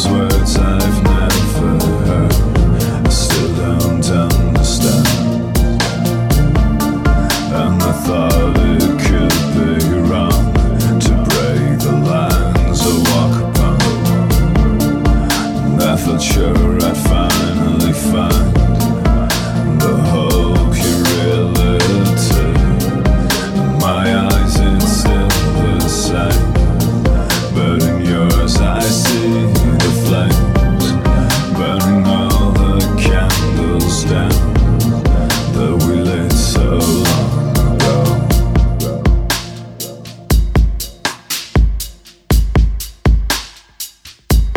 those words I've never heard. I still don't understand. And I thought it could be wrong to break the lines I walk upon. And I thought sure I'd finally find the hope you reality. In my eyes it's still the same, but in yours I see the flames, burning all the candles down that we lit so long ago.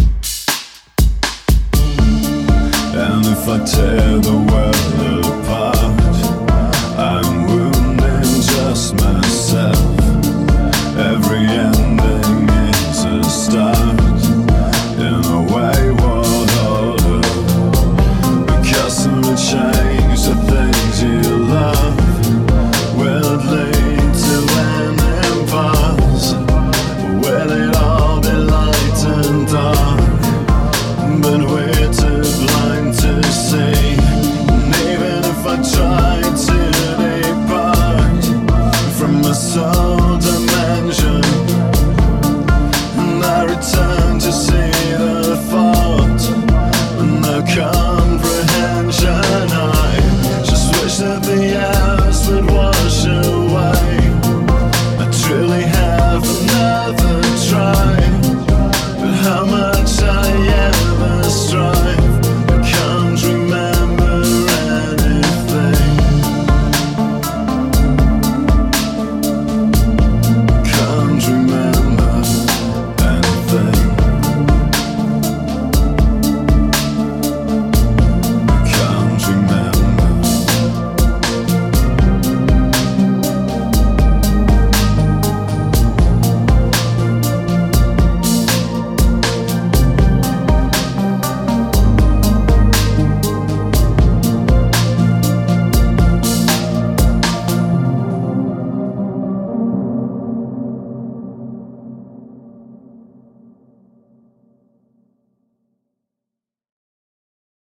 And if I tear the world apart,